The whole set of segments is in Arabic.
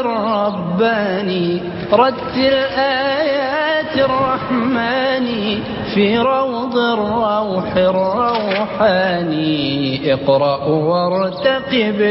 الرباني رتل آيات الرحمن في روض الروح الروحاني اقرأ وارتقب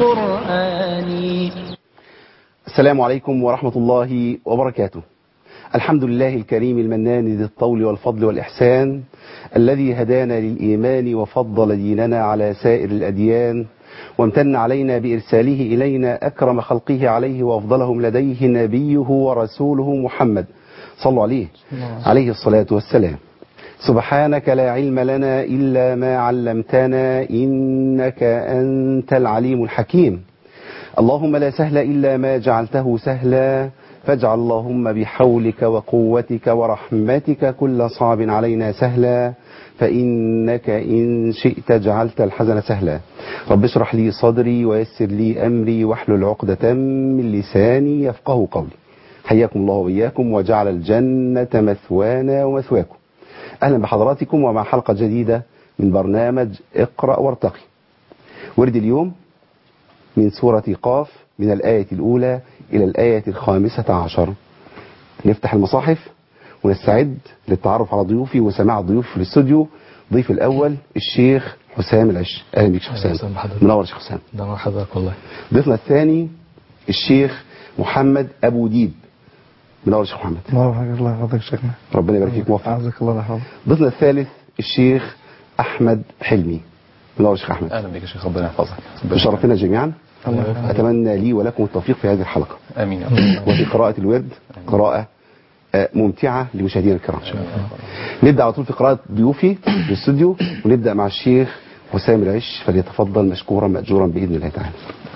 القرآن. السلام عليكم ورحمة الله وبركاته. الحمد لله الكريم المنان ذي الطول والفضل والإحسان الذي هدانا للإيمان وفضل ديننا على سائر الأديان وامتن علينا بإرساله إلينا أكرم خلقه عليه وأفضلهم لديه نبيه ورسوله محمد صلوا عليه الصلاة والسلام. سبحانك لا علم لنا إلا ما علمتنا إنك أنت العليم الحكيم. اللهم لا سهل إلا ما جعلته سهلا فاجعل اللهم بحولك وقوتك ورحمتك كل صعب علينا سهلا فإنك إن شئت جعلت الحزن سهلا. رب اشرح لي صدري ويسر لي أمري واحلل عقدة من لساني يفقه قولي. حياكم الله وإياكم وجعل الجنة مثوانا ومثواكم. أهلا بحضراتكم ومع حلقة جديدة من برنامج اقرأ وارتقي. ورد اليوم من سورة قاف من الآية الأولى إلى الآية 15. نفتح المصاحف ونستعد للتعرف على ضيوفي وسماع الضيوف في الاستوديو. ضيف الأول الشيخ حسام العش. أهلا بك شيخ حسام. منور شيخ حسام. منور حضرتك والله. ضيفنا الثاني الشيخ محمد أبو ديب. منور شيخ محمد. منور حضرتك. الله يحفظك شيخنا. ربنا يبارك فيك موفق. أعزك الله يحفظك. ضيفنا الثالث الشيخ أحمد حلمي. منور شيخ أحمد. أهلا بك يا شيخ ربنا يحفظك. شرفنا جميعا. الله أتمنى لي ولكم التوفيق في هذه الحلقة. آمين. وفي قراءة الورد قراءة ممتعة لمشاهدينا الكرام. نبدأ على طول في قراءة ضيوفي في الاستوديو ونبدأ مع الشيخ حسام العش فليتفضل مشكورا مأجورا بإذن الله تعالى.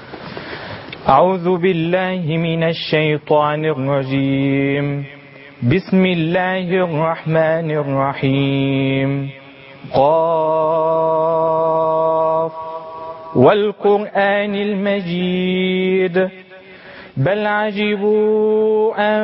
أعوذ بالله من الشيطان الرجيم. بسم الله الرحمن الرحيم. قاف والقرآن المجيد بل عجبوا أن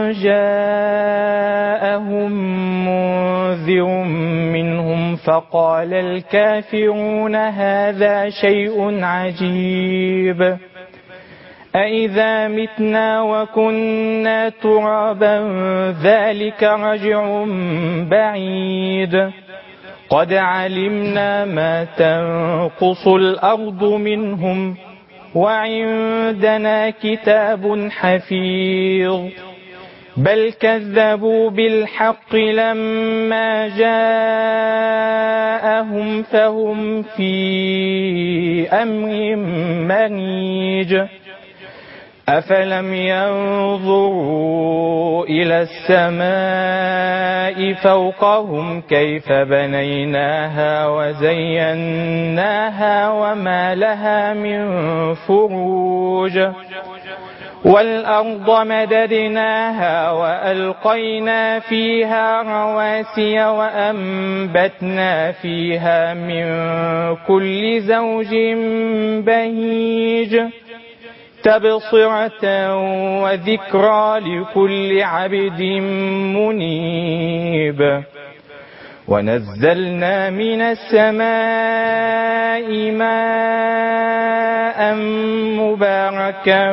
جاءهم منذر منهم فقال الكافرون هذا شيء عجيب أإذا متنا وكنا ترابا ذلك رجع بعيد قد علمنا ما تنقص الأرض منهم وعندنا كتاب حفيظ بل كذبوا بالحق لما جاءهم فهم في أمر مريج أفلم ينظروا إلى السماء فوقهم كيف بنيناها وزيناها وما لها من فروج والأرض مددناها وألقينا فيها رواسي وأنبتنا فيها من كل زوج بهيج تبصرة وذكرى لكل عبد منيب ونزلنا من السماء ماء مباركا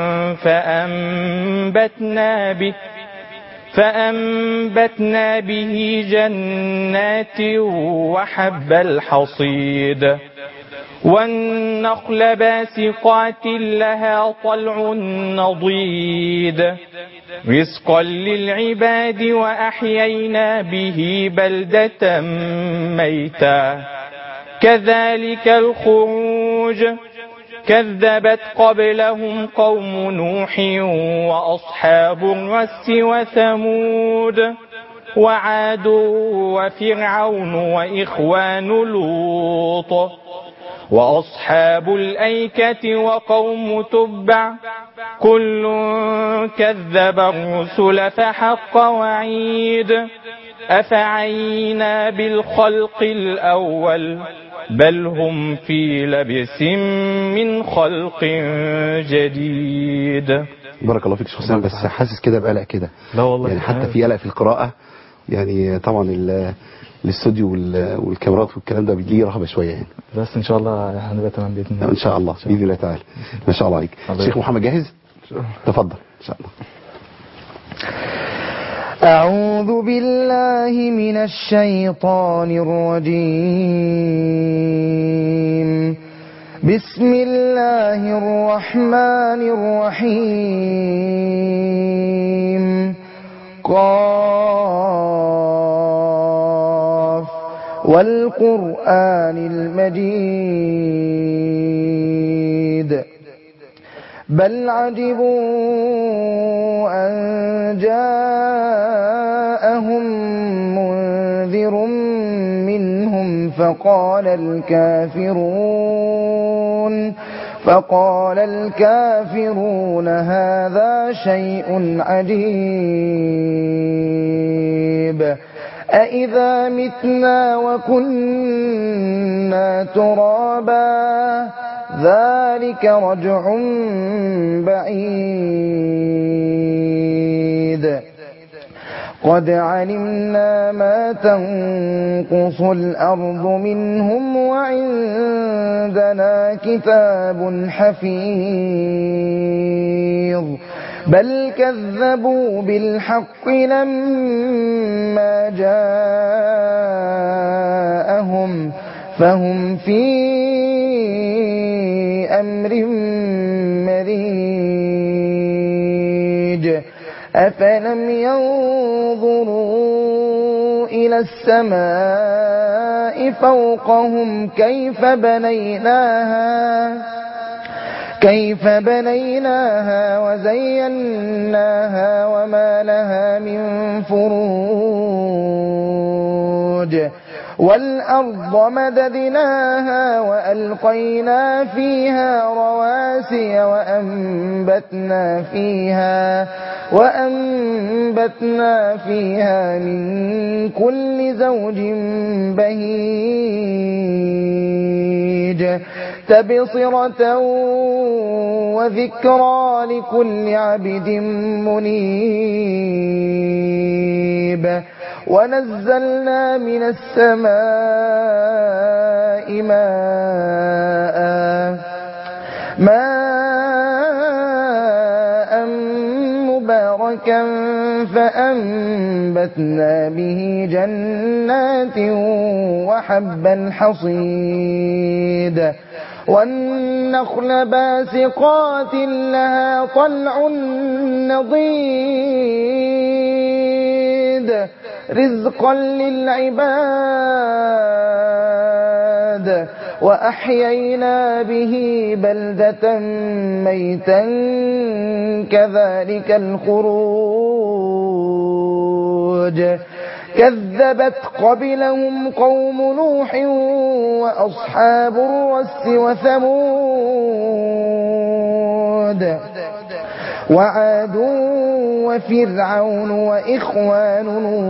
فأنبتنا به جنات وحب الحصيد والنخل باسقات لها طلع نضيد رزقا للعباد وأحيينا به بلدة ميتا كذلك الخروج كذبت قبلهم قوم نوح وأصحاب الرس وثمود وعاد وفرعون وإخوان لوط وأصحاب الأيكة وقوم تبع كل كذب الرسل فحق وعيد أفعينا بالخلق الأول بل هم في لبس من خلق جديد. بارك الله فيك شيخ حسام. بس حاسس كده بقلق كده. لا والله يعني حتى في قلق في القراءة. يعني طبعا الاستوديو والكاميرات والكلام ده بيجي رهبة شوية يعني. بس ان شاء الله هنبقى تمام باذن الله. ان شاء الله باذن الله تعالى. ما شاء الله عليك. شيخ محمد جاهز؟ تفضل إن شاء الله. أعوذ بالله من الشيطان الرجيم. بسم الله الرحمن الرحيم. قاف والقرآن المجيد بل عجبوا أن جاءهم منذر منهم فقال الكافرون هذا شيء عجيب أإذا متنا وكنا ترابا ذلك رجع بعيد قد علمنا ما تنقص الأرض منهم وعندنا كتاب حفيظ بل كذبوا بالحق لما جاءهم فهم في أمر مريج أفلم ينظروا إلى السماء فوقهم كيف بنيناها وزيناها وما لها من فروج والأرض مددناها وألقينا فيها رواسي وأنبتنا فيها من كل زوج بهيج تبصرة وذكرى لكل عبد منيب ونزلنا من السماء ماء مباركا فأنبتنا به جنات وحب الحصيد والنخل باسقات لها طلع نضيد رزقا للعباد وأحيينا به بلدة ميتا كذلك الخروج كذبت قبلهم قوم نوح وأصحاب الرس وثمود وعاد وفرعون وإخوان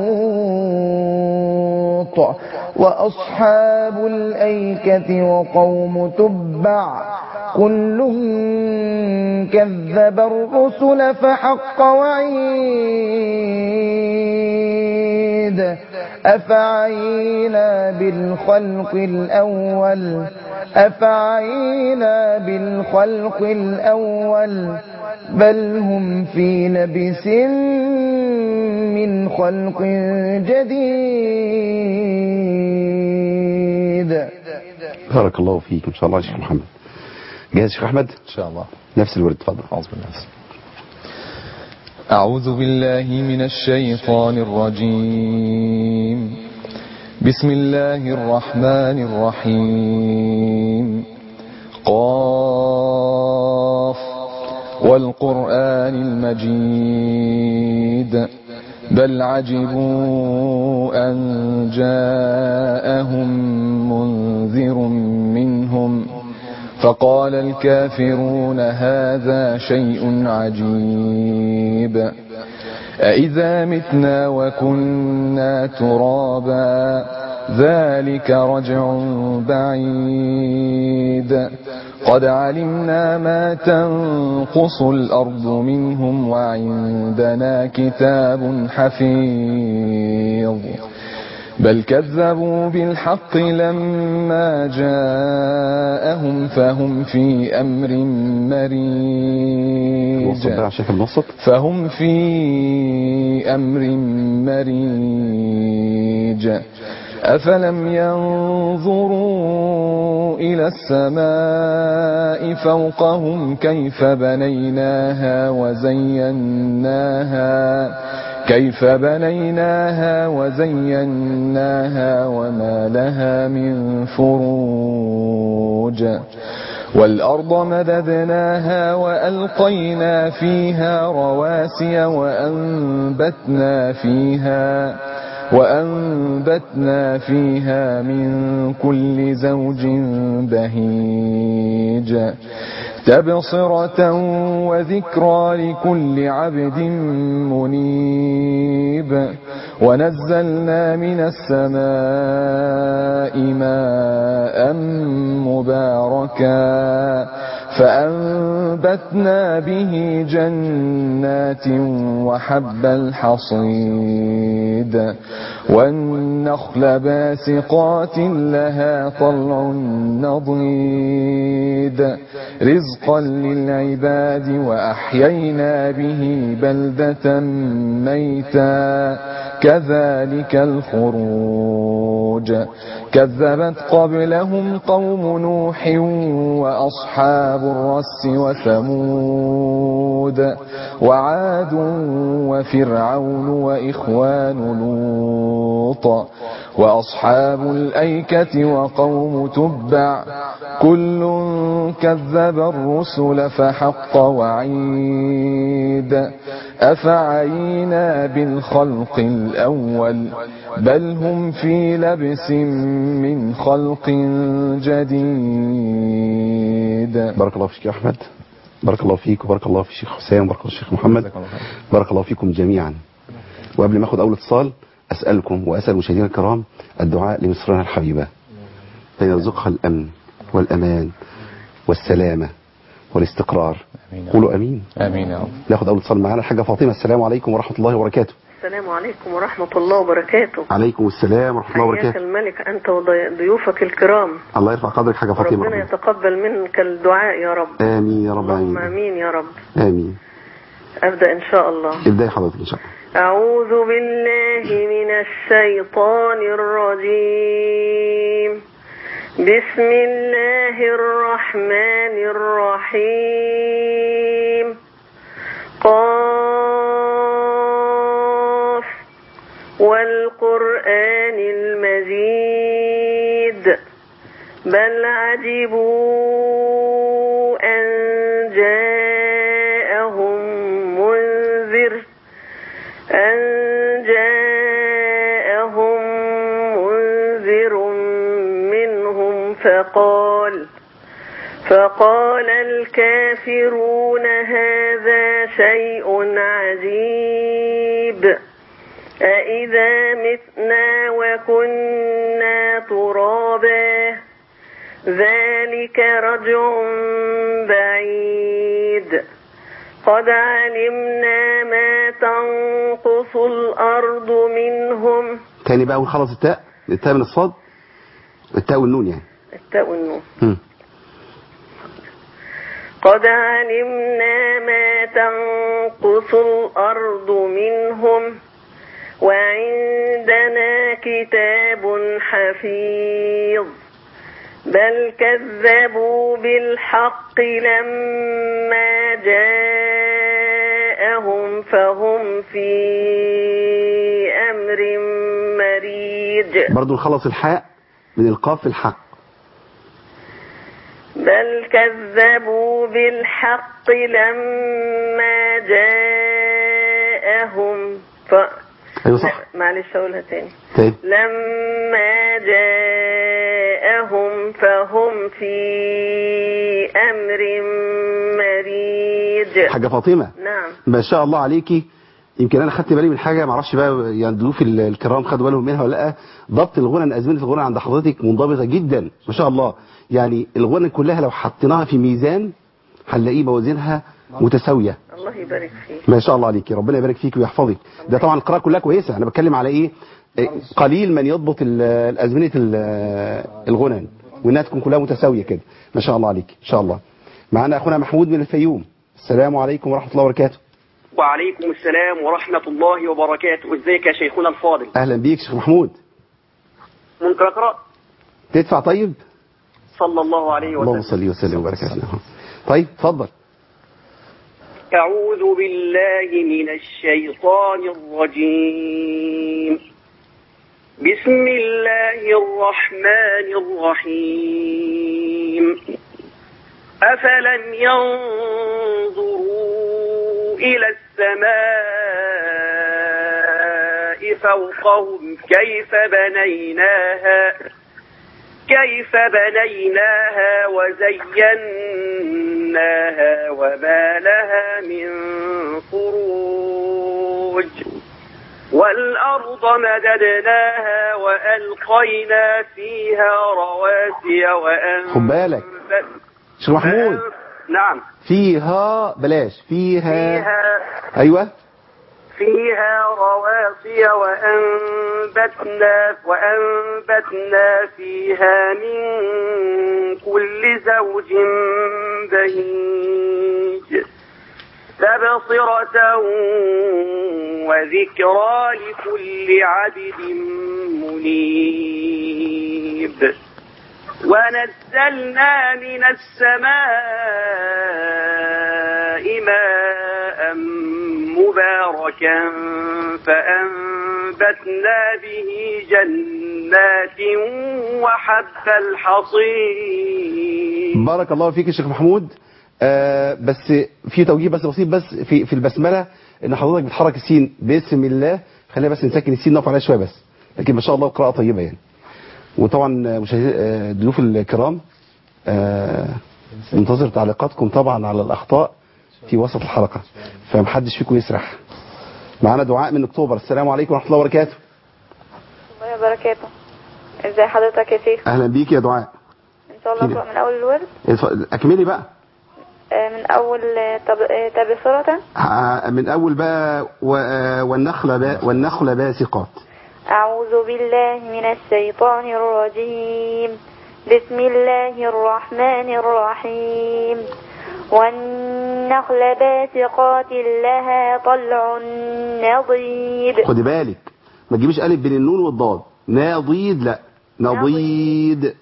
لوط وأصحاب الأيكة وقوم تبع كل كذب الرسل فحق وعيد أفعينا بالخلق الأول بل هم في لبس من خلق جديد. بارك الله فيك إن شاء الله يا شيخ محمد. جاهز شيخ أحمد؟ إن شاء الله. نفس الورد تفضل. أعوذ بالله من الشيطان الرجيم. بسم الله الرحمن الرحيم. قاف والقرآن المجيد بل عجبوا أن جاءهم منذر منهم فقال الكافرون هذا شيء عجيب أإذا متنا وكنا ترابا ذلك رجع بعيد قد علمنا ما تنقص الأرض منهم وعندنا كتاب حفيظ بل كذبوا بالحق لما جاءهم فهم في أمر مريج المتوسط بقى عشان المتوسط. فهم في أمر مريج أفلم ينظروا إلى السماء فوقهم كيف بنيناها وزيناها وما لها من فروج والأرض مددناها وألقينا فيها رواسي وأنبتنا فيها من كل زوج بهيج تبصرة وذكرى لكل عبد منيب ونزلنا من السماء ماء مباركا فأنبتنا به جنات وحب الحصيد والنخل باسقات لها طلع نضيد رزقا للعباد وأحيينا به بلدة ميتا كذلك الخروج كذبت قبلهم قوم نوح وأصحاب الرس وثمود وعاد وفرعون وإخوان لوط وأصحاب الأيكة وقوم تبع كل كذب الرسل فحق وعيد أفعينا بالخلق الأول بل هم في لبس من خلق جديد. بارك الله فيك يا أحمد، بارك الله فيك وبارك الله في الشيخ حسام وبارك الله في الشيخ محمد، بارك الله فيكم جميعا. وقبل ما أخذ أول اتصال أسألكم وأسأل مشاهدينا الكرام الدعاء لمصرنا الحبيبة أن يرزقها الأمن والأمان والسلامة والاستقرار. قولوا أمين. آمين يا رب. ناخد أول اتصال معانا الحاجة فاطمة. السلام عليكم ورحمة الله وبركاته. السلام عليكم ورحمة الله وبركاته. عليكم السلام ورحمة الله وبركاته. حياك الملك أنت وضيوفك الكرام. الله يرفع قدرك حاجة فاطمة. ربنا يتقبل منك الدعاء يا رب. آمين يا رب. اللهم آمين يا رب. آمين. أبدأ إن شاء الله. ابدأي حضرتك إن شاء الله. أعوذ بالله من الشيطان الرجيم. بسم الله الرحمن الرحيم. قاف والقرآن المجيد بل عجبوا أن جاءهم منذر منهم فقال الكافرون هذا شيء عجيب أإذا متنا وكنا ترابا ذلك رجع بعيد قد علمنا ما تنقص الأرض منهم. تاني بقى ونخلص التاء من الصاد، التاء والنون يعني. التاء والنون. قد علمنا ما تنقص الأرض منهم وعندنا كتاب حفيظ بل كذبوا بالحق لما جاءهم فهم في أمر مريج. برضو نخلص الحاء من القاف في الحق. بل كذبوا بالحق لما جاءهم أيوة صح. معلش أقولها تاني. لما جاءهم فهم في أمر مريج. حاجة فاطمة. نعم. ما شاء الله عليكي. يمكن أنا خدت بالي من حاجة معرفش بقى يعني ضيوف الكرام خدوا بالهم منها ولا لأ. ضبط الغنى، أزمنة الغنى عند حضرتك منضبطة جدا ما شاء الله. يعني الغنى كلها لو حطيناها في ميزان هنلاقيه موازينها متساوية. الله يبارك فيك. ما شاء الله عليكي، ربنا يبارك فيك ويحفظك. ده طبعا القراءة كلها كويسة، أنا بتكلم على إيه قليل من يضبط الأزمنة الغنى وإنها تكون كلها متساوية كده. ما شاء الله عليك إن شاء الله. معنا أخونا محمود من الفيوم. السلام عليكم ورحمة الله وبركاته. وعليكم السلام ورحمة الله وبركاته. ازيك يا شيخنا الفاضل؟ أهلا بيك شيخ محمود. ممكن أقرأ؟ تدفع طيب؟ صلى الله عليه وسلم. اللهم صل وسلم وبارك على سيدنا محمد. طيب اتفضل. أعوذ بالله من الشيطان الرجيم. بسم الله الرحمن الرحيم. أفلم ينظروا إلى السماء فوقهم كيف بنيناها وزيناها وما لها من فروج والأرض مددناها وألقينا فيها رواسي خد بالك شيخ محمود. نعم. فيها بلاش فيها. أيوة. فيها رواسي وأنبتنا فيها من كل زوج بهيج تبصرة وذكرى لكل عبد منيب. ونزلنا من السماء ماء مباركا فأنبتنا به جنات وحب الحصيد. بارك الله فيك يا شيخ محمود. بس في توجيه بس بسيط بس في البسملة ان حضرتك بتحرك السين بسم الله. خلينا بس نسكن السين نقف عليها شويه بس. لكن ما شاء الله قراءة طيبة يعني. وطبعا مشاهدي ضيوف الكرام منتظر تعليقاتكم طبعا على الأخطاء في وسط الحلقة فمحدش فيكم يسرح. معنا دعاء من أكتوبر. السلام عليكم ورحمة الله وبركاته. الله وبركاته. ازي حضرتك يا شيخ؟ أهلا بيك يا دعاء. إن شاء الله أقرأ من أول الورد. أكملي بقى. من أول تبصرة. من أول بقى والنخل باسقات. أعوذ بالله من الشيطان الرجيم. بسم الله الرحمن الرحيم. والنخل باسقات لها طلع نضيد. خدي بالك ما تجيبيش ألف بين النون والضاد. نضيد لا نضيد.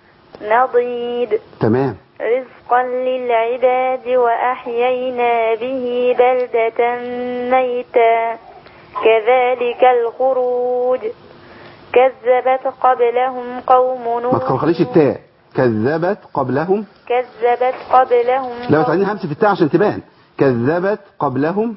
تمام. رزقا للعباد وأحيينا به بلدة ميتا كذلك الخروج. كذبت قبلهم قوم نوح. ما تخليش التاء. كذبت قبلهم. لا بس عايزين همس في التاء عشان تبان. كذبت قبلهم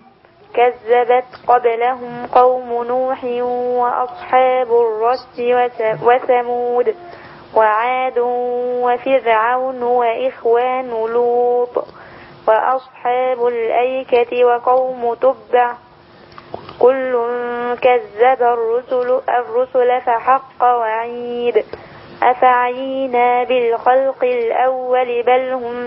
قوم نوح وأصحاب الرس وثمود وعاد وفرعون وإخوان لوط وأصحاب الأيكة وقوم تبع كل كذب الرسل فحق وعيد. أفعينا بالخلق الأول بل هم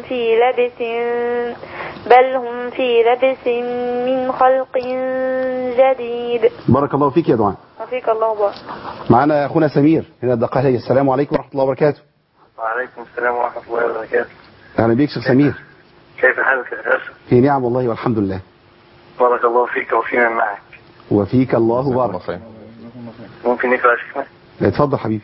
في لبس من خلق جديد. بارك الله فيك يا دعاء. وفيك الله بارك. معنا أخونا سمير هنا الدقهلية. السلام عليكم ورحمة الله وبركاته. وعليكم السلام ورحمة الله وبركاته. أهلا بيك شيخ سمير. كيف حالك يا أخي؟ في نعم والله والحمد لله. بارك الله فيك وفينا معك. وفيك الله بارك. ممكن نقرأ شيخنا؟ اتفضل حبيبي.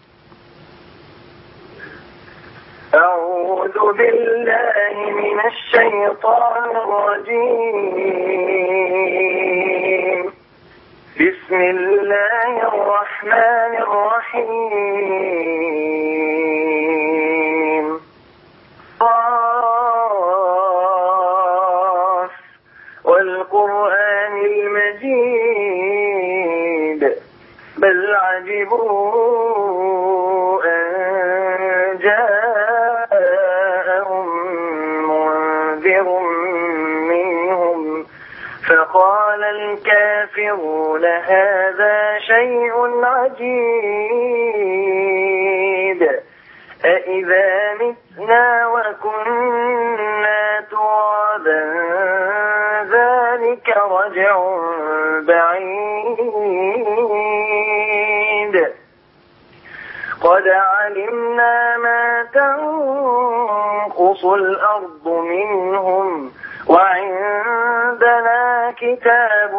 أعوذ بالله من الشيطان الرجيم. بسم الله الرحمن الرحيم. قاف والقرآن المجيد بل عجبوا أن جاءهم منذر منهم فقال الكافرون هذا شيء عجيب أإذا متنا وكنا ترابا ذلك رجع بعيد قد علمنا ما تنقص الأرض منهم وعندنا كتاب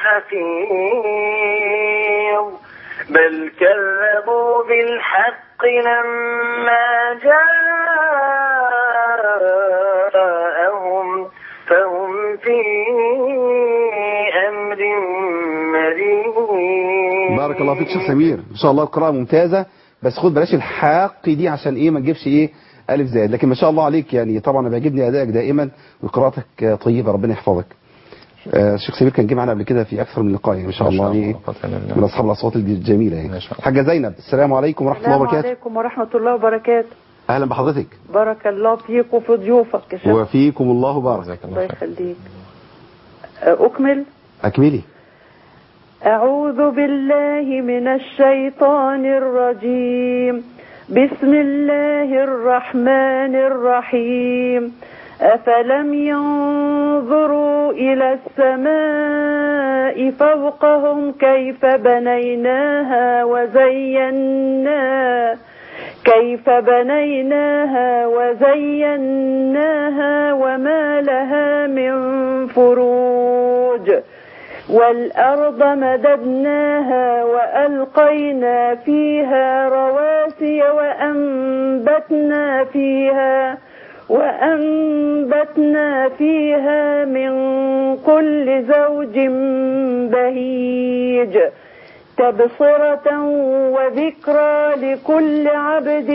حفيظ بل كذبوا بالحق لما جاءهم فهم في أمر مريض. بارك الله فيك شيخ سمير، ان شاء الله القراءة ممتازة، بس خد بلاش الحاق دي عشان ايه ما تجيبش ايه ألف زائد، لكن ما شاء الله عليك يعني طبعا بيعجبني أدائك دائما وقراءتك طيبة، ربنا يحفظك. الشيخ سمير كان جه معنا قبل كده في أكثر من لقاء ما شاء الله يعني من أصحاب الأصوات الجميلة يعني. حاجة زينب، السلام عليكم ورحمة الله وبركاته. السلام عليكم ورحمة الله وبركاته. أهلا بحضرتك. بارك الله فيك وفي ضيوفك يا شيخ. وفيكم الله بارك. الله يخليك. أكمل. أكملي. أعوذ بالله من الشيطان الرجيم. بسم الله الرحمن الرحيم. أفلم ينظروا إلى السماء فوقهم كيف بنيناها وزيناها وما لها من فروج والأرض مددناها وألقينا فيها رواسي وأنبتنا فيها من كل زوج بهيج تبصرة وذكرى لكل عبد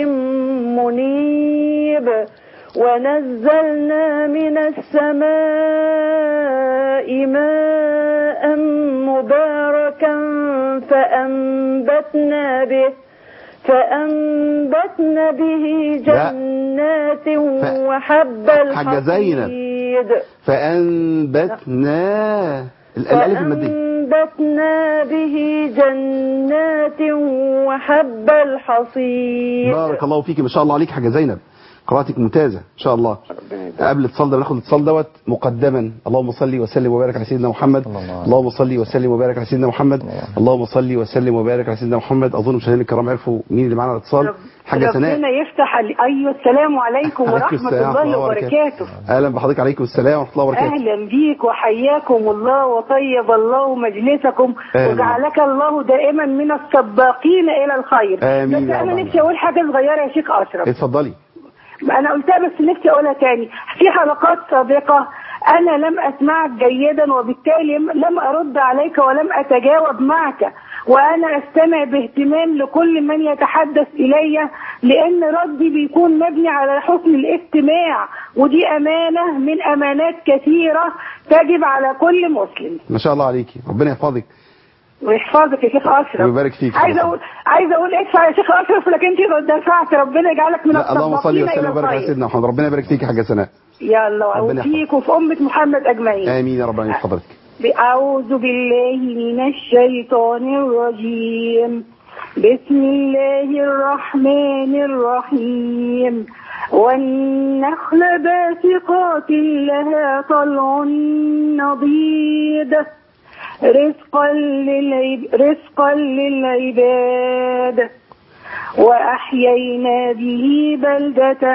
منيب. ونزلنا من السماء ماء مباركا فأنبتنا به جنات وحب الحصيد. فأنبتنا به جنات وحب الحصيد. بارك الله فيك، ما شاء الله عليك حاجة زينب، قراءتك ممتازة ان شاء الله. قبل الاتصال ده بناخد الاتصال دوت مقدما. اللهم صل وسلم وبارك على سيدنا محمد. اللهم صل وسلم وبارك على سيدنا محمد. اللهم صل وسلم وبارك على سيدنا محمد. اظن مشاهدينا الكرام عرفوا مين اللي معانا على الاتصال. حاجة سناء. ربنا يفتح ايوه السلام عليكم ورحمة الله وبركاته. اهلا بحضرتك. عليكم السلام ورحمة الله وبركاته. اهلا بيك وحياكم الله وطيب الله مجلسكم وجعلك الله دائما من السباقين الى الخير. امين. بس انا نفسي اقول حاجة صغيرة يا شيخ اشرف. اتفضلي. أنا قلتها بس نفسي أقولها تاني. في حلقات سابقة أنا لم أسمعك جيدا وبالتالي لم أرد عليك ولم أتجاوب معك، وأنا أستمع باهتمام لكل من يتحدث إلي لأن ردي بيكون مبني على حسن الاستماع، ودي أمانة من أمانات كثيرة تجب على كل مسلم. ما شاء الله عليكي، ربنا يحفظك ويحفظك يا شيخ اشرف. ويبارك فيك. عايزه اقول ادفع يا شيخ اشرف، لكن انت دفعت. ربنا يجعلك من الصالحين. اللهم صل وسلم وبارك على سيدنا محمد. ربنا يبارك فيك يا حاجه سناء. يلا وفيك وفي امه محمد اجمعين. امين يا رب. العالمين. حضرتك. اعوذ بالله من الشيطان الرجيم. بسم الله الرحمن الرحيم. والنخل باسقات لها طلع نضيد رزقا للعباد وأحيينا به بلدة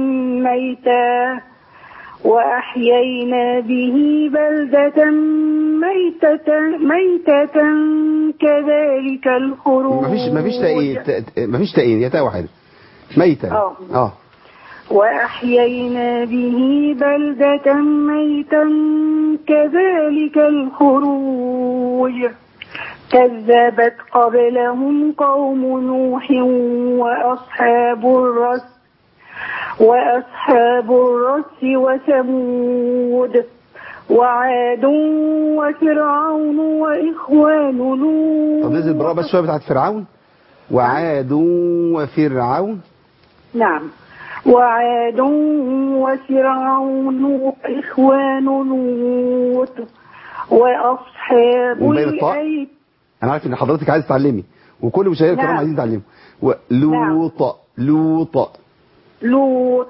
ميتة كذلك الخروج. مفيش تأيين يا تاء واحد ميتة. وأحيينا به بلدة ميتا كذلك الخروج. كذبت قبلهم قوم نوح وأصحاب الرس وثمود وعاد وفرعون وإخوان لوط. طب نزل بالراء بس شوية بتاعت فرعون. وعاد وفرعون. نعم. وعاد وفرعون وإخوان لوط وأصحاب الأيكة. أنا عارف إن حضرتك عايز تعلمي وكل مشاهير الكرام عايزين تعلموا. لوط.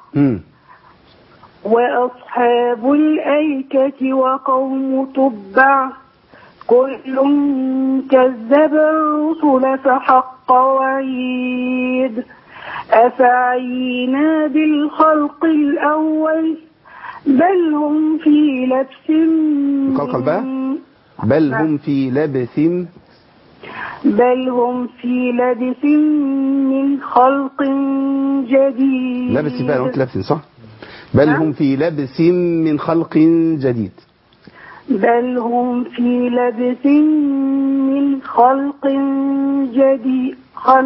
وأصحاب الأيكة وقوم تبع كل كذب الرسل فحق وعيد. أفعينا بالخلق الأول بل هم في لبس قلقل بقى. بل هم في لبس بل هم في لبس من خلق جديد. لبس بقى، قلت لبس صح. بل هم في لبس من خلق جديد. بل هم في لبس من خلق جديد.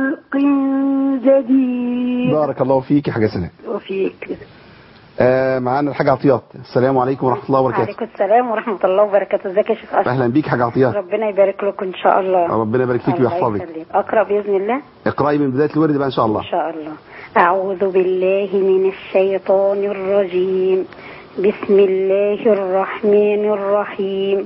بارك الله فيك يا حاجة سلام. وفيك. معانا الحاجة عطيات. السلام عليكم ورحمة الله وبركاته. وعليكم السلام ورحمة الله وبركاته. ازيك يا شيخ أشرف؟ أهلا بيك حاجة عطيات. ربنا يبارك لكم إن شاء الله. ربنا يبارك فيك ويحفظك. أقرأ بإذن الله. اقرأي من بداية الورد بقى إن شاء الله. إن شاء الله. أعوذ بالله من الشيطان الرجيم. بسم الله الرحمن الرحيم.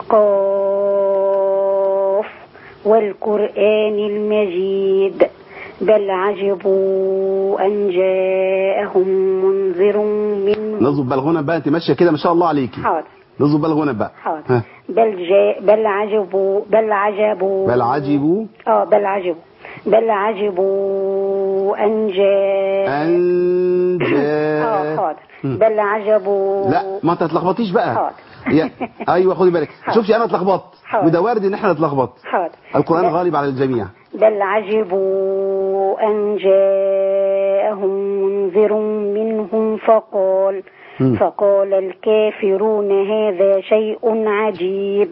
قاف والقرآن المجيد. بل عجبوا أن جاءهم منذر منهم. نظب بالغنى بقى، انت ماشيه كده ما شاء الله عليكي. حاضر. نظب بالغنى بقى. حاضر. بل عجبوا بل عجبوا أن جاء حاضر. بل عجبوا. لا ما انت تتلخبطيش بقى. حاضر. ايوه خدي بالك. شوفي انا اتلخبطت وده وارد ان احنا نتلخبط. حاضر. القرآن غالب على الجميع. بل عجبوا أن جاءهم منذر منهم فقال الكافرون هذا شيء عجيب.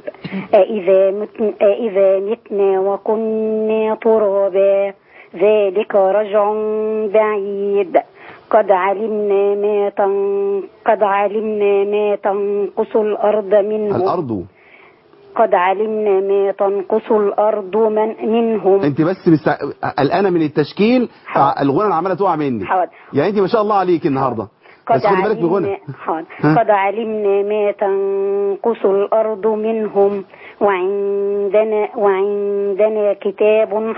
أإذا متنا وكنا ترابا ذلك رجع بعيد. قد علمنا ما تنقص الأرض منهم. قد علمنا ما تنقص الأرض منهم. انت بس قلقانه من التشكيل، الغنى عماله تقع مني. يعني انت ما شاء الله عليك النهارده. بس خدي بالك بغنى. قد علمنا ما تنقص الأرض منهم وعندنا كتاب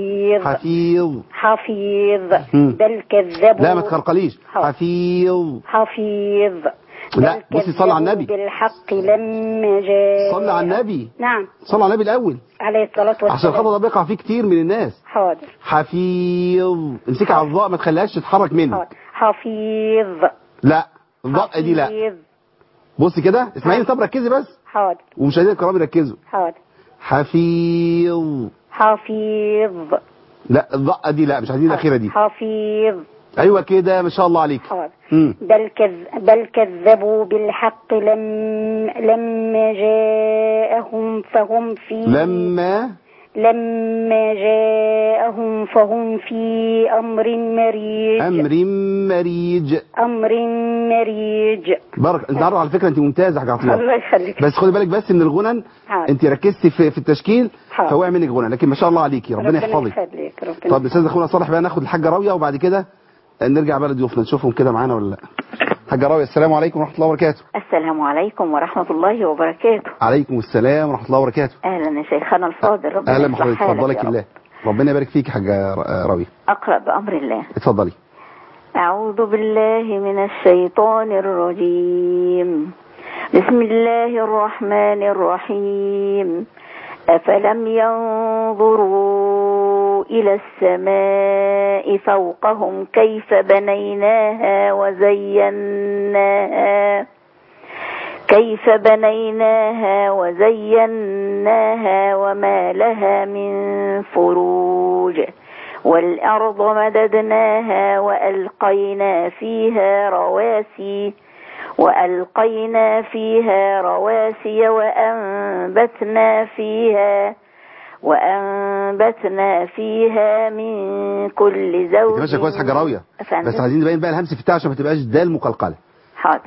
حفيظ. بل كذبوا. لا ما تخرقليش. حفيظ. لا بصي صلي على النبي. بالحق لما جاء. صلي على النبي. نعم. صلي على النبي الأول عليه الصلاة والسلام. عشان الخطأ ده بيقع فيه كتير من الناس. حاضر. حفيظ. امسكي على الضاء ما تخليهاش تتحرك منك. حفيظ. لا الضاء دي لا. بصي كده اسمعيني. طب ركزي بس. حاضر. ومشاهدينا الكرام يركزوا. حاضر. حفيظ. لا الضاء دي لا، مش عايزين الأخيرة دي. حفيظ. ايوه كده ما شاء الله عليك. حاضر. بل كذبوا بالحق لما جاءهم فهم في لما جاءهم فهم في أمر مريج. بارك. انت عارف على فكره انت ممتازه يا حاجه عطيه. الله يخليك. بس خدي بالك بس من الغنى. انت ركزتي في التشكيل فوقع منك غنى، لكن ما شاء الله عليكي. ربنا يحفظك. طب استاذ اخونا صالح بقى ناخد الحاجه راويه وبعد كده نرجع بقى لضيوفنا نشوفهم كده معانا ولا لا. حاجه راويه السلام عليكم ورحمه الله وبركاته. السلام عليكم ورحمه الله وبركاته. عليكم السلام ورحمه الله وبركاته. اهلا يا شيخنا الفاضل. ربنا اهلا بحضرتك. اتفضلك الله. ربنا يبارك فيك يا حاجه راويه. اقرا بامر الله. اتفضلي. اعوذ بالله من الشيطان الرجيم. بسم الله الرحمن الرحيم. أفلم ينظروا إلى السماء فوقهم كيف بنيناها وزيناها وما لها من فروج. والأرض مددناها وألقينا فيها رواسي وأنبتنا فيها من كل زوج. ماشي كويس حاجة راوية. بس عايزين نبين بقى الهمس في التاء عشان ما تبقاش دال مقلقلة. حاضر.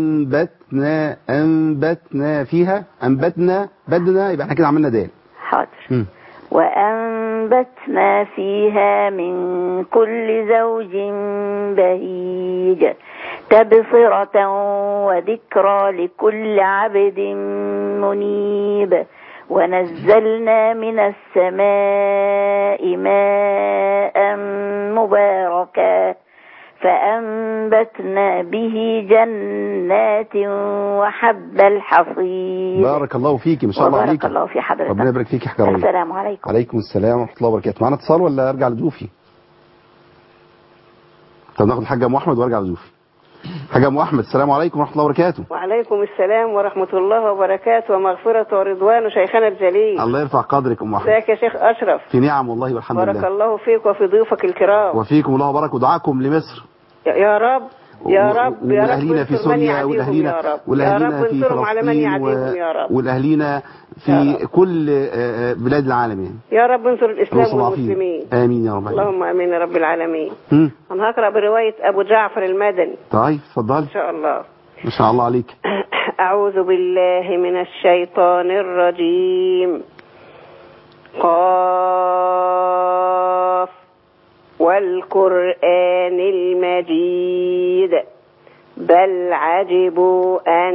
وأنبتنا فيها بدنا يبقى احنا كده عملنا دال. حاضر. وأنبتنا فيها من كل زوج بهيج تبصرة وذكرى لكل عبد منيب. ونزلنا من السماء ماء مباركا فأنبتنا به جنات وحب الحصيد. بارك الله فيك ما شاء الله عليك. بارك الله في حضرتك. ربنا يبارك فيك يا حاجة راوية. السلام عليكم. عليكم السلام ورحمة الله وبركاته. معانا اتصال ولا ارجع لضيوفي؟ طب ناخد الحاجة ام احمد وارجع لضيوفي. حاجة أم أحمد، السلام عليكم ورحمة الله وبركاته. وعليكم السلام ورحمة الله وبركاته ومغفرة ورضوان شيخنا الجليل. الله يرفع قدرك أم أحمد. ازيك يا شيخ أشرف؟ في نعم والله والحمد لله. بارك الله فيك وفي ضيوفك الكرام. وفيكم الله وبارك ودعاكم لمصر. يا رب يا رب يا رب. والأهلين في سوريا والأهلين في فلسطين والأهلين في كل بلاد العالم يعني. يا رب انصر الإسلام والمسلمين. آمين يا رب. اللهم آمين يا رب العالمين. أنا هقرأ برواية أبو جعفر المدني. طيب اتفضل. إن شاء الله. ما شاء الله عليك. أعوذ بالله من الشيطان الرجيم. قاف والقرآن المجيد بل عجبوا أن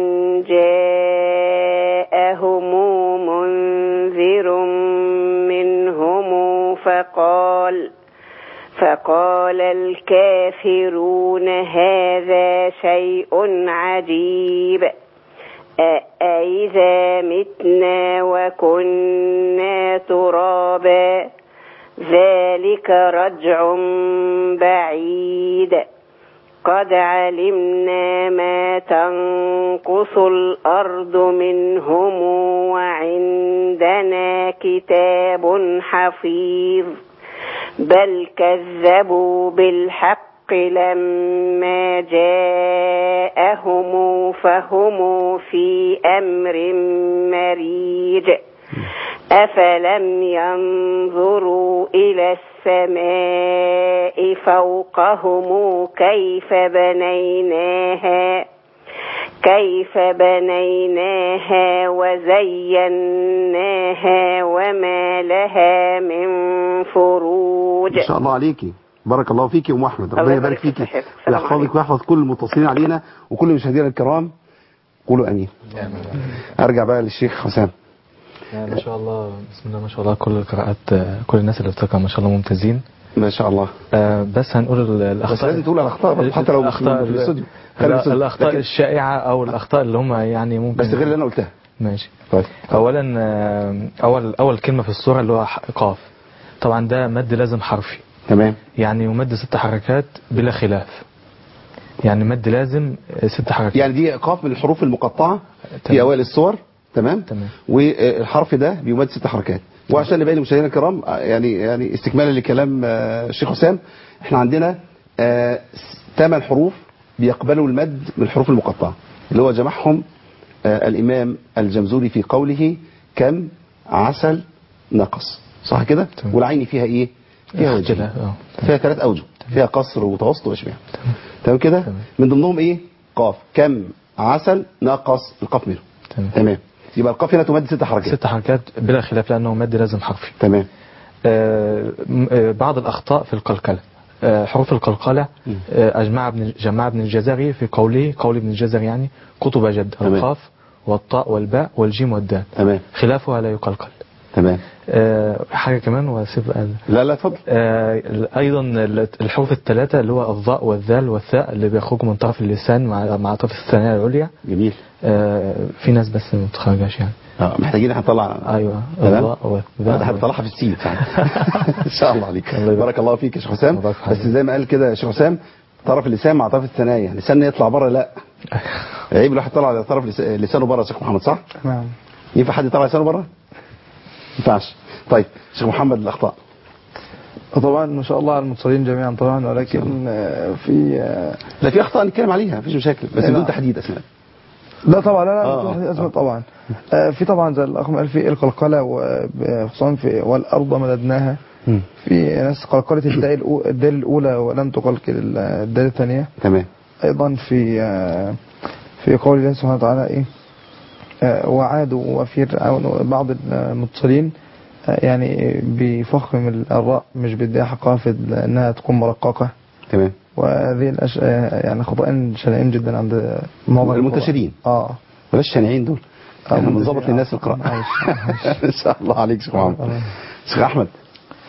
جاءهم منذر منهم فقال الكافرون هذا شيء عجيب أإذا متنا وكنا ترابا ذلك رجع بعيد قد علمنا ما تنقص الأرض منهم وعندنا كتاب حفيظ بل كذبوا بالحق لما جاءهم فهم في أمر مريج أفلم ينظروا إلى السماء فوقهم كيف بنيناها وزيناها وما لها من فروج. ما شاء الله عليكي، بارك الله فيكي أم أحمد، ربنا يبارك فيكي ويحفظك ويحفظ كل المتصلين علينا وكل مشاهدينا الكرام. قولوا أمين. أرجع بقى للشيخ حسام. ما شاء الله، بسم الله ما شاء الله، كل القراءات كل الناس اللي بتقرأ ما شاء الله ممتازين ما شاء الله. بس هنقول الأخطاء، بس لازم تقول الأخطاء حتى لو في الاستوديو. الأخطاء الشائعة أو الأخطاء اللي هم يعني ممكن، بس غير اللي أنا قلتها. ماشي. طيب. أولا أول كلمة في السورة اللي هو قاف، طبعا ده مد لازم حرفي. تمام. يعني يمد 6 حركات بلا خلاف، يعني مد لازم 6 حركات. يعني دي قاف من الحروف المقطعة في أوائل السور. تمام. والحرف ده بيمد 6 حركات. وعشان نبين للمشاهدين الكرام يعني استكمالا لكلام الشيخ حسام، احنا عندنا 8 حروف بيقبلوا المد من الحروف المقطعة اللي هو جمعهم الإمام الجمزوري في قوله كم عسل نقص، صح كده؟ والعين فيها ايه؟ فيها وجه، فيها 3 أوجه، فيها قصر ومتوسط واشباه. تمام كده؟ من ضمنهم ايه؟ قاف كم عسل نقص، القاف منه. تمام. يبقى القاف هنا تمد 6 حركات. 6 حركات بلا خلاف لأنه مد لازم حرفي. تمام. بعض الأخطاء في القلقلة، حروف القلقلة جمع ابن الجزري في قول ابن الجزري يعني كتب جد، القاف والطاء والباء والجيم والدال. تمام. خلافها لا يقلقل. تمام. حاجة كمان واسيب لا اتفضل. أيضا الحروف ال3 اللي هو الضاء والذال والثاء اللي بيخرجوا من طرف اللسان مع طرف الثانية العليا. جميل. في ناس بس ما بتخرجهاش يعني. محتاجين هنطلع. ايوه الضاء والذال. ده هنطلعها في السين ان شاء الله عليك. بارك الله فيك يا شيخ حسام. بس زي ما قال كده يا شيخ حسام، طرف اللسان مع طرف الثنايا، لسان يطلع بره لا. عيب الواحد طلع على طرف لسانه بره يا شيخ محمد، صح؟ نعم. ينفع حد يطلع لسانه بره؟ ما ينفعش. طيب شيخ محمد الأخطاء. طبعا ما شاء الله على المتصلين جميعا طبعا، ولكن في لا في أخطاء نتكلم عليها مفيش مشاكل، بس بدون تحديد أسماء. لا طبعا لا بدون تحديد أسماء طبعا. في طبعا زي الأخ قال في القلقلة، وخصوصا في والأرض مددناها. في ناس قلقلة الدال الأولى ولم تقلقل الدال الثانية. تمام. أيضا في قول الله سبحانه وتعالى إيه وعاد وفرعون، بعض المتصلين يعني بيفخم الراء مش بيديها حقها في انها تكون مرققة. تمام. وهذه يعني خطأين شنيعين جدا عند معظم المنتشرين. بلاش شنيعين دول، احنا بنظبط للناس القراءة. ان شاء الله عليك شيخ محمد. شيخ احمد.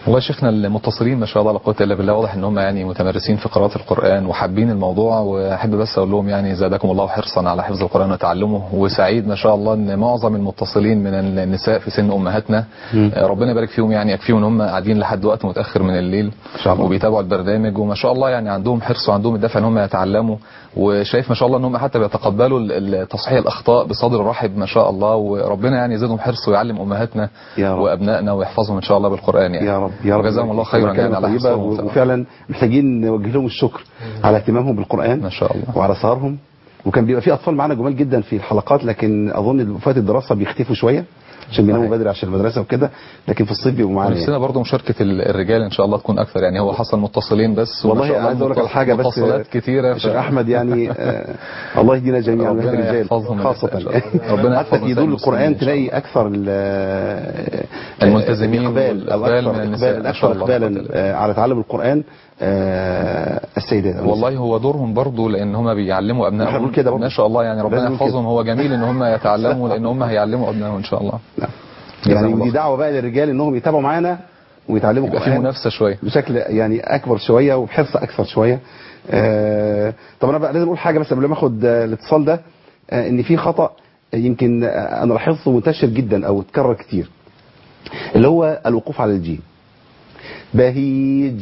والله يا شيخنا المتصلين ما شاء الله لا قوه الا بالله، واضح ان هم يعني متمرسين في قراءه القران وحابين الموضوع، واحب بس اقول لهم يعني زادكم الله حرصا على حفظ القران وتعلمه. وسعيد ما شاء الله ان معظم المتصلين من النساء في سن امهاتنا، ربنا يبارك فيهم، يعني يكفيهم ان هم قاعدين لحد وقت متاخر من الليل وبيتابعوا البرنامج، وما شاء الله يعني عندهم حرص وعندهم الدافع ان هم يتعلموا. وشايف ما شاء الله ان هم حتى بيتقبلوا تصحيح الاخطاء بصدر رحب ما شاء الله، وربنا يعني يزيدهم حرص ويعلم امهاتنا وابنائنا ويحفظهم ان شاء الله بالقران يعني. يا رب يا رب، وجزاهم الله خيرا يعني على طيبة. وفعلا محتاجين نوجه لهم الشكر على اهتمامهم بالقران ما شاء الله وعلى سهرهم. وكان بيبقى في اطفال معانا جمال جدا في الحلقات، لكن اظن وقت الدراسه بيختفوا شويه عشان بيناموا بدري عشان المدرسه وكده، لكن في الصيف بيبقوا معانا. نفسنا برضه مشاركه الرجال ان شاء الله تكون اكثر، يعني هو حصل متصلين بس، والله عايز اقول لك على حاجه بس، متصلات كثيره شيخ احمد يعني الله يهدينا جميعا من الرجال خاصه، ربنا حتى في دول القران تلاقي اكثر الملتزمين والاقبال من النساء، اكثر اقبالا على تعلم القران السيدات. والله هو دورهم برضه، لان هم بيعلموا ابنائهم ما شاء الله، يعني ربنا يحفظهم. هو جميل ان هم يتعلموا لان هم هيعلموا ابنائهم ان شاء الله. يعني ودي دعوه بقى للرجال انهم يتابعوا معانا ويتعلموا القرآن، في منافسه شويه بشكل يعني اكبر شويه وبحرص اكثر شويه. طب انا بقى لازم اقول حاجه بس قبل ما اخد الاتصال ده، ان في خطا يمكن انا لاحظته منتشر جدا او اتكرر كتير، اللي هو الوقوف على الجيم. بهيج،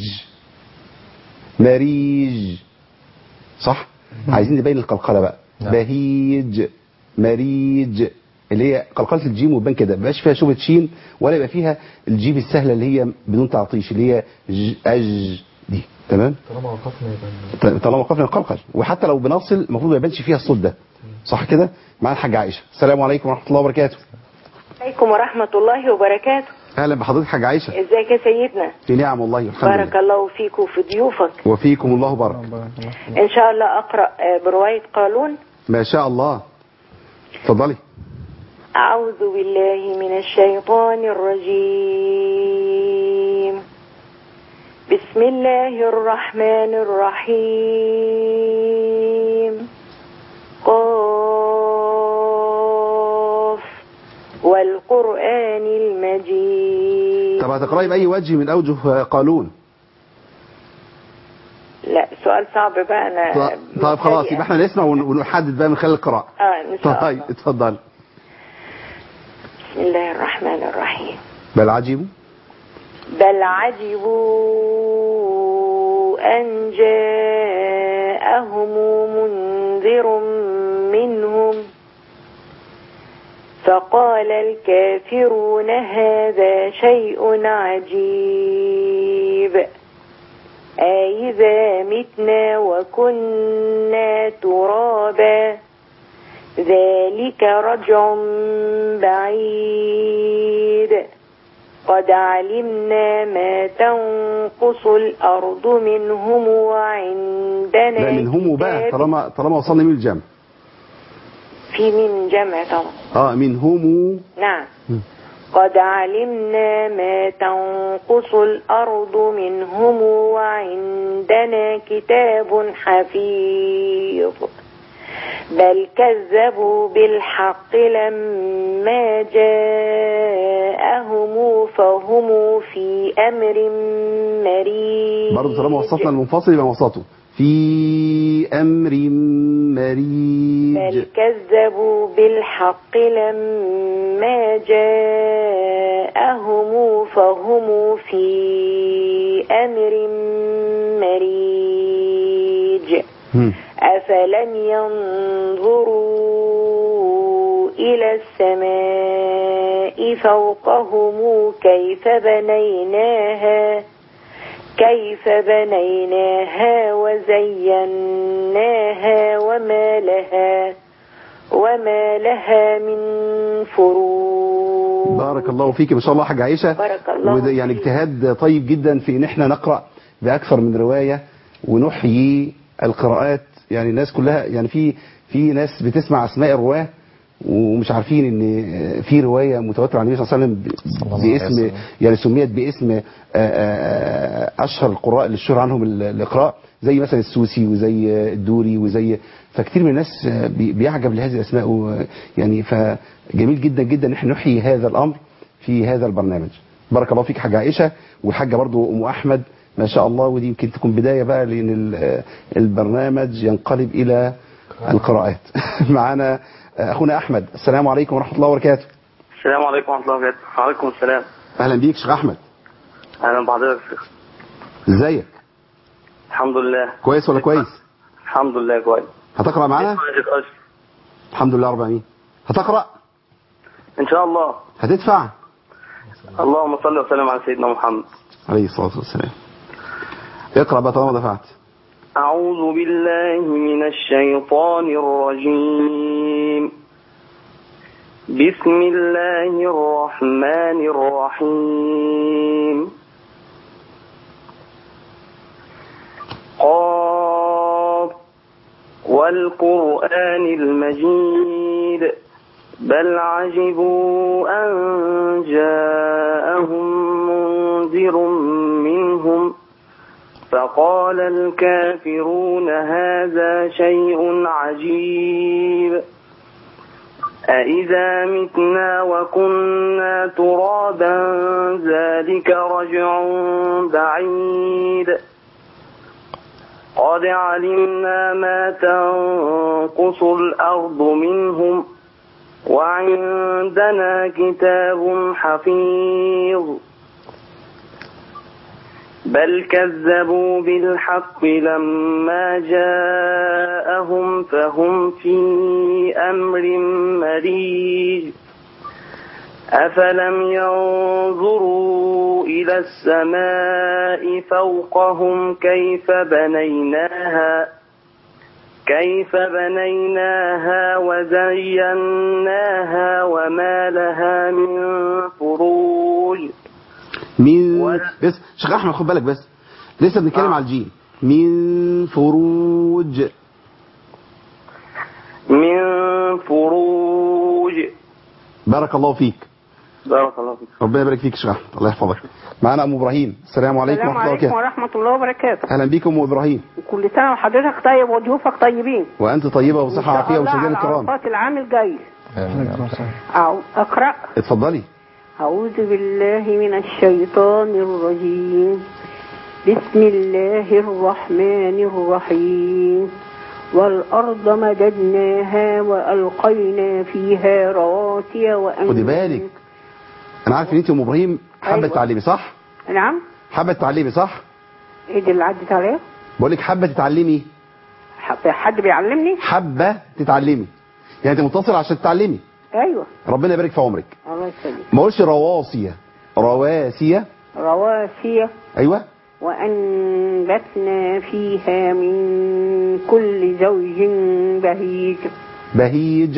مريج، صح؟ عايزين نبين القلقله بقى. بهيج، مريج، اللي هي قلقله الجيم وتبان كده، ما يبقاش فيها شبهه شين ولا يبقى فيها الجيم السهله اللي هي بدون تعطيش، اللي هي اج دي. تمام؟ طالما وقفنا نقلقل، وحتى لو بنفصل المفروض ما يبانش فيها الصوت ده، صح كده؟ معانا الحاجه عائشه. السلام عليكم ورحمه الله وبركاته. عليكم ورحمه الله وبركاته. اهلا بحضرتك حاجه عائشه. ازيك يا سيدنا؟ في نعم والله والحمد لله. بارك الله فيك وفي ضيوفك. وفيكم الله بارك. ان شاء الله اقرا بروايه قالون. ما شاء الله، اتفضلي. أعوذ بالله من الشيطان الرجيم. بسم الله الرحمن الرحيم. قاف والقرآن المجيد. طب هتقرأي بأي وجه من أوجه قالون؟ لا سؤال صعب بقى أنا. طيب خلاص يبقى احنا نسمع ونحدد بقى من خلال القراءة. إن شاء الله. طيب اتفضل. بسم الله الرحمن الرحيم. بل عجبوا أن جاءهم منذر منهم فقال الكافرون هذا شيء عجيب أإذا متنا وكنا ترابا ذلك رجع بعيد قد علمنا ما تنقص الأرض منهم وعندنا. لا منهم بقى طالما وصلنا من الجمع. في من جمع طبعا. منهم. نعم. قد علمنا ما تنقص الأرض منهم وعندنا كتاب حفيظ بل كذبوا بالحق لما جاءهم فهم في أمر مريج. برضه طالما وصلنا المنفصل يبقى وسطه في أمر مريج. بل كذبوا بالحق لما جاءهم فهم في أمر مريج. أفلم ينظروا إلى السماء فوقهم كيف بنيناها وزيناها وما لها من فروج. بارك الله فيك ما شاء الله حاجة عائشة. بارك الله. وده يعني اجتهاد طيب جدا في ان احنا نقرأ بأكثر من رواية ونحيي القراءات. يعني الناس كلها يعني في ناس بتسمع اسماء الرواه ومش عارفين ان في روايه متواتره عن النبي صلى الله عليه وسلم باسم، يعني سميت باسم اشهر القراء اللي اشتهر عنهم الاقراء، زي مثلا السوسي وزي الدوري وزي، فكتير من الناس بيعجب لهذه الاسماء يعني. فجميل جدا جدا ان احنا نحيي هذا الامر في هذا البرنامج. بارك الله فيك حاجة عائشة، والحاجة برضو أم أحمد ما شاء الله، ودي يمكن تكون بداية بقى لأن البرنامج ينقلب إلى القراءات. معنا أخونا أحمد. السلام عليكم ورحمة الله وبركاته. السلام عليكم ورحمة الله وبركاته. وعليكم السلام. أهلا بيك شيخ أحمد. أهلا بحضرتك شيخ. إزيك؟ الحمد لله. كويس ولا كويس؟ الحمد لله كويس. هتقرأ معنا؟ الحمد لله رب العالمين. هتقرأ؟ إن شاء الله. هتدفع؟ اللهم صل وسلم على سيدنا محمد عليه الصلاة والسلام. اقرأ بقى طالما دفعت. أعوذ بالله من الشيطان الرجيم. بسم الله الرحمن الرحيم. قاف والقرآن المجيد بل عجبوا أن جاءهم منذر منهم فقال الكافرون هذا شيء عجيب أإذا متنا وكنا ترابا ذلك رجع بعيد قد علمنا ما تنقص الأرض منهم وعندنا كتاب حفيظ بل كذبوا بالحق لما جاءهم فهم في أمر مريج أفلم ينظروا إلى السماء فوقهم كيف بنيناها وزيناها وما لها من فروج. بس شيخ احمد خد بالك بس لسه بنتكلم على الجيم. من فروج بارك الله فيك. بارك الله فيك. ربنا يبارك فيك شيخ احمد الله يحفظك. معانا ام ابراهيم. السلام عليكم ورحمه الله وبركاته. ورحمه الله وبركاته. اهلا بيكم ام ابراهيم. كل سنه وحضرتك طيب وضيوفك طيبين. وانت طيبه وصحه وعافيه ومشاهدينا الكرام. عرفات العام الجاي. اقرا. اتفضلي. أعوذ بالله من الشيطان الرجيم. بسم الله الرحمن الرحيم. والأرض مددناها وألقينا فيها رواسي خدي بالك أنا عارف إن أنت أم إبراهيم حابة تتعلمي صح؟ نعم. حابة تتعلمي صح؟ إيه دي اللي عدت عليه؟ بقول لك حابة تتعلمي. حد بيعلمني؟ حابة تتعلمي يعني أنت متصل عشان تتعلمي. ايوه ربنا يبارك في عمرك. الله يسلمك. ما اقولش رواسي. ايوه. وأنبتنا فيها من كل زوج بهيج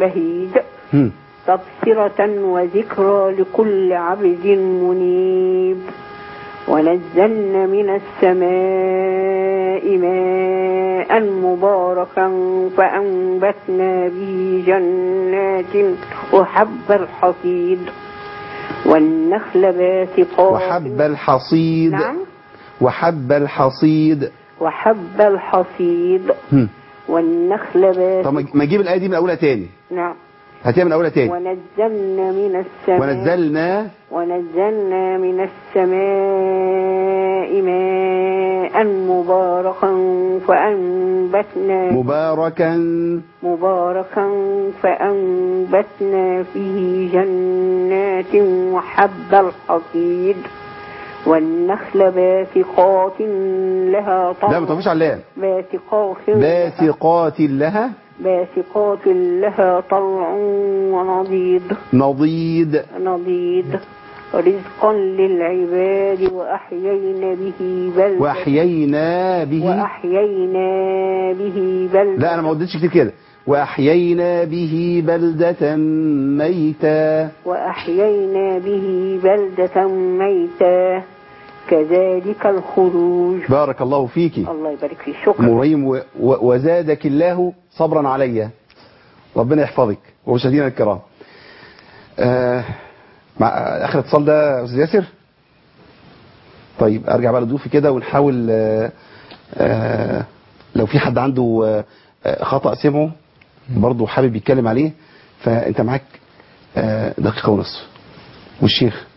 تبصرة وذكرى لكل عبد منيب. ونزلنا من السماء ماء مباركا فأنبتنا به جنات وحب الحصيد والنخل باسقات وحب الحصيد. نعم. وحب الحصيد والنخل باسقات. طب ما نجيب الآية دي من أولها تاني. نعم. هاتيها من أولها تاني. ونزلنا من السماء ماء مباركا فأنبتنا فيه جنات وحب الحصيد والنخل باسقات لها طلع. لا ما تقفيش على اللام. باسقات لها طلع ونضيد رزقا للعباد وأحيينا به بلدة. لا أنا ما وديتش كتير كده. وأحيينا به بلدة ميتا كذلك الخروج. بارك الله فيكي. الله يبارك فيك. شكرا. مريم وزادك الله صبرا عليا. ربنا يحفظك ومشاهدينا الكرام. مع آخر اتصال ده أستاذ ياسر. طيب أرجع بقى لضيوفي كده ونحاول لو في حد عنده خطأ سمعه برضه حابب يتكلم عليه فأنت معاك دقيقة ونصف والشيخ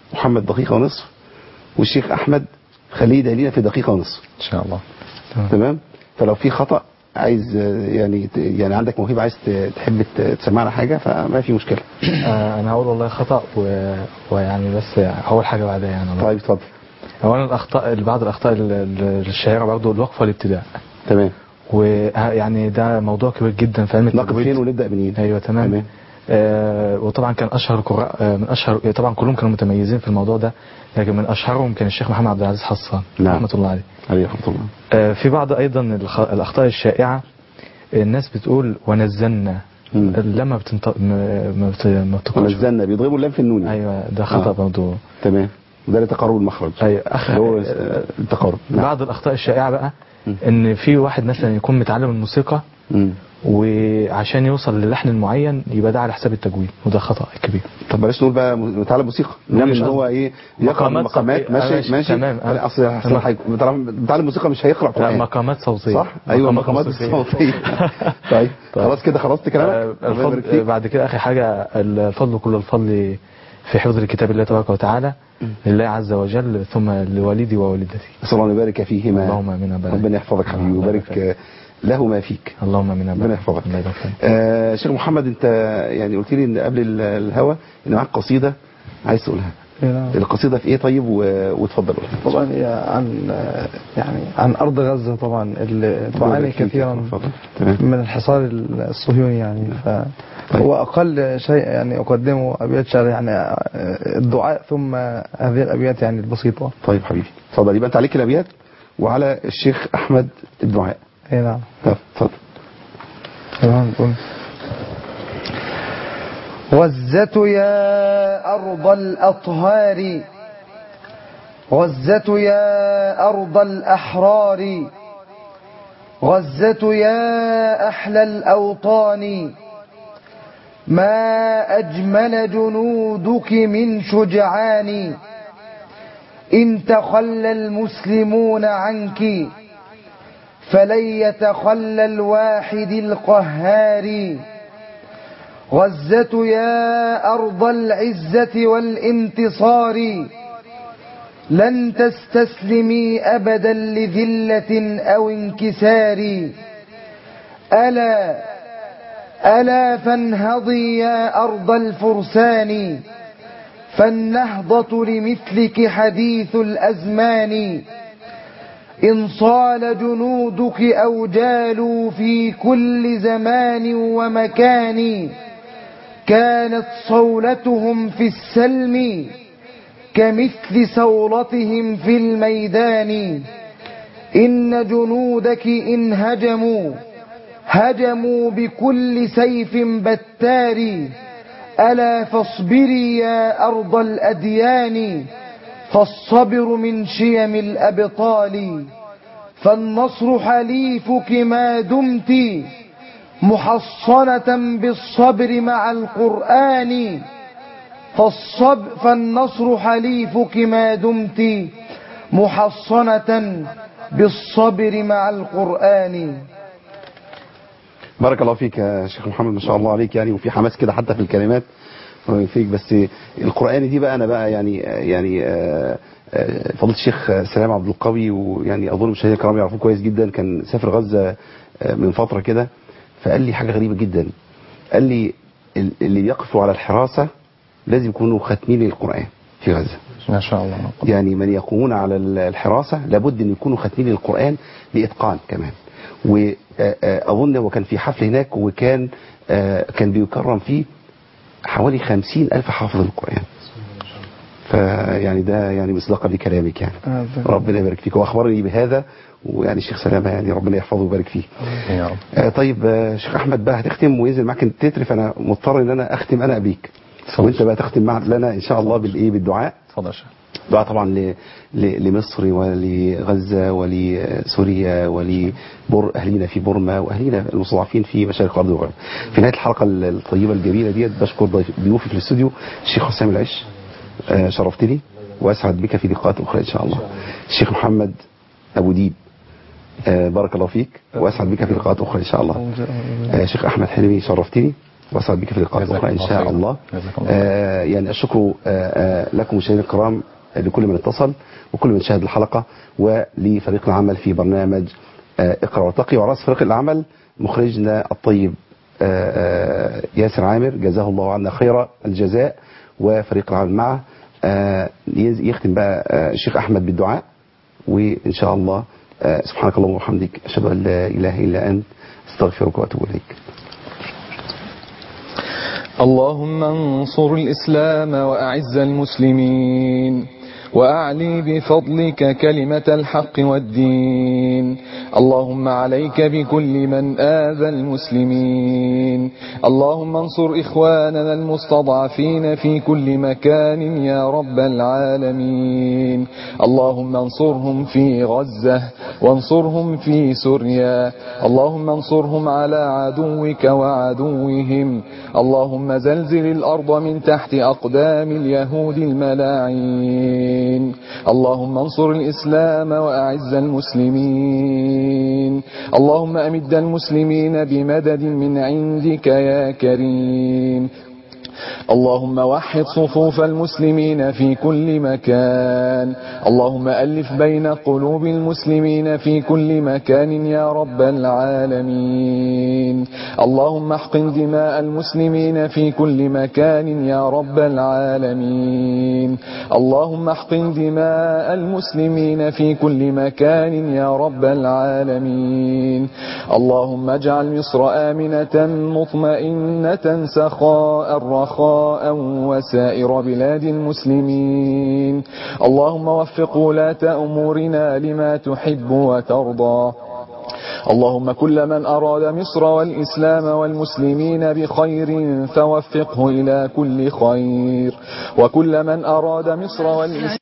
محمد دقيقة ونصف، والشيخ أحمد خليه يدعي لنا في دقيقة ونصف ان شاء الله. تمام. فلو في خطأ عايز يعني عندك موهبة عايز تحب تسمعنا حاجة فما في مشكلة. انا هقول والله خطأ ويعني بس اول حاجة بعدها يعني. طيب اتفضل. اولا الاخطاء بعض الاخطاء الشهيرة برضه الوقف والابتداء. تمام. ويعني ده موضوع كبير جدا في علم التجويد. نقف فين ونبدأ منين؟ ايوه تمام. وطبعا كان اشهر القراء من اشهر، طبعا كلهم كانوا متميزين في الموضوع ده، لكن من اشهرهم كان الشيخ محمد عبد العزيز حسان. نعم. رحمه الله عليه. عليه رحمه الله. في بعض ايضا الاخطاء الشائعه، الناس بتقول ونزلنا لما ما بتقولش ونزلنا بيضربوا اللام في النون. ايوه ده خطأ برضه. تمام. وده لتقارب المخرج. ايوه هو التقارب. بعض الاخطاء الشائعه بقى ان في واحد مثلا يكون متعلم الموسيقى وعشان يوصل للحن المعين يبقى ده على حساب التجويد، وده خطأ كبير. طب بلاش نقول بقى متعلم موسيقى، نعمل ان هو ايه يقرا مقامات. ماشي تمام. اصل متعلم موسيقى مش هيقرا قرآن. لا مقامات صوتيه. صح. ايوه مقامات صوتيه. طيب خلاص كده خلصت كلامك. بعد كده اخر حاجه، الفضل كل الفضل في حفظ الكتاب الله تبارك وتعالى لله عز وجل، ثم لوالدي ووالدتي. نسأل الله أن يبارك فيهما. اللهم امين. ربنا يحفظك حبيبي ويبارك له ما فيك. اللهم امين. ربنا يحفظك. شيخ محمد، انت يعني قلت لي ان قبل الهوا ان معاك قصيده عايز تقولها. القصيده في ايه طيب؟ وتفضل. طبعا هي عن ارض غزه طبعا اللي تعاني كثيرا من الحصار الصهيوني يعني. هو اقل شيء يعني اقدمه ابيات شعر يعني الدعاء ثم هذه الابيات يعني البسيطه. طيب حبيبي اتفضل. يبقى انت عليك الابيات وعلى الشيخ احمد الدعاء. اي نعم. اتفضل. تمام. غزة يا أرض الأطهار، غزة يا أرض الأحرار، غزة يا أحلى الأوطان، ما أجمل جنودك من شجعان، إن تخلى المسلمون عنك فلن يتخلى الواحد القهار. غزة يا أرض العزة والانتصار، لن تستسلمي أبدا لذلة أو انكسار. ألا فانهضي يا أرض الفرسان، فالنهضة لمثلك حديث الأزمان. إن صال جنودك أو جالوا في كل زمان ومكان، كانت صولتهم في السلم كمثل صولتهم في الميدان. إن جنودك إن هجموا بكل سيف بتار. ألا فاصبري يا أرض الأديان، فالصبر من شيم الأبطال. فالنصر حليفك ما دمت محصنة بالصبر مع القرآن. فالنصر حليفك ما دمت محصنة بالصبر مع القرآن. بارك الله فيك يا شيخ محمد، ما شاء الله عليك يعني، وفي حماس كده حتى في الكلمات فيك. بس القرآن دي بقى انا بقى يعني فضيلة الشيخ سلام عبد القوي، ويعني اظن مشاهدينا الكرام يعرفوه كويس جدا، كان سافر غزة من فترة كده، فقال لي حاجة غريبة جدا. قال لي اللي بيقفوا على الحراسة لازم يكونوا ختمين القرآن في غزة. ما شاء الله. يعني من يقومون على الحراسة لابد ان يكونوا ختمين القرآن بإتقان كمان. وأظن هو كان في حفل هناك، وكان كان بيكرم فيه حوالي 50,000 حافظ القرآن. فيعني ده يعني مصداقا لكلامك يعني. ربنا يبارك فيك. واخبرني بهذا، ويعني الشيخ سلامة يعني ربنا يحفظه ويبارك فيه. طيب شيخ احمد بقى هتختم وينزل معاك التتر، فانا مضطر ان انا اختم انا بيك، وانت بقى تختم لنا ان شاء الله بالدعاء. اتفضل. دعاء طبعا لمصر ولغزة ولسوريا ولأهلنا في بورما وأهلنا المستضعفين في مشارق الأرض وغيرها. في نهاية الحلقة الطيبة الجميلة ديت بشكر ضيوفي في الاستوديو الشيخ حسام العش، شرفتني وأسعد بك في لقاءات أخرى إن شاء الله. الشيخ محمد أبو ديب، بارك الله فيك وأسعد بك في لقاءات أخرى إن شاء الله. الشيخ أحمد حلمي، شرفتني وأسعد بك في لقاء أخرى إن شاء الله. يعني الشكر لكم مشاهدينا الكرام، لكل من اتصل وكل من شاهد الحلقة، ولفريق العمل في برنامج اقرأ وارتقي. ورأس فريق العمل مخرجنا الطيب ياسر عامر، جزاه الله عنا خير الجزاء، وفريق العمل معه. يختم بقى الشيخ أحمد بالدعاء، وإن شاء الله سبحانك اللهم وبحمدك أشهد أن لا إله إلا أنت استغفرك وأتوب إليك. اللهم انصر الإسلام وأعز المسلمين، وأعلي بفضلك كلمة الحق والدين. اللهم عليك بكل من آذى المسلمين. اللهم انصر إخواننا المستضعفين في كل مكان يا رب العالمين. اللهم انصرهم في غزة، وانصرهم في سوريا. اللهم انصرهم على عدوك وعدوهم. اللهم زلزل الأرض من تحت أقدام اليهود الملاعين. اللهم انصر الإسلام وأعز المسلمين. اللهم أمد المسلمين بمدد من عندك يا كريم. اللهم وحد صفوف المسلمين في كل مكان. اللهم ألف بين قلوب المسلمين في كل مكان يا رب العالمين. اللهم احقن دماء المسلمين في كل مكان يا رب العالمين. اللهم احقن دماء المسلمين في كل مكان يا رب العالمين. اللهم اجعل مصر آمنة مطمئنة سخاء رخاء وسائر بلاد المسلمين. اللهم وفق ولاة أمورنا لما تحب وترضى. اللهم كل من أراد مصر والإسلام والمسلمين بخير فوفقه إلى كل خير، وكل من أراد مصر والإسلام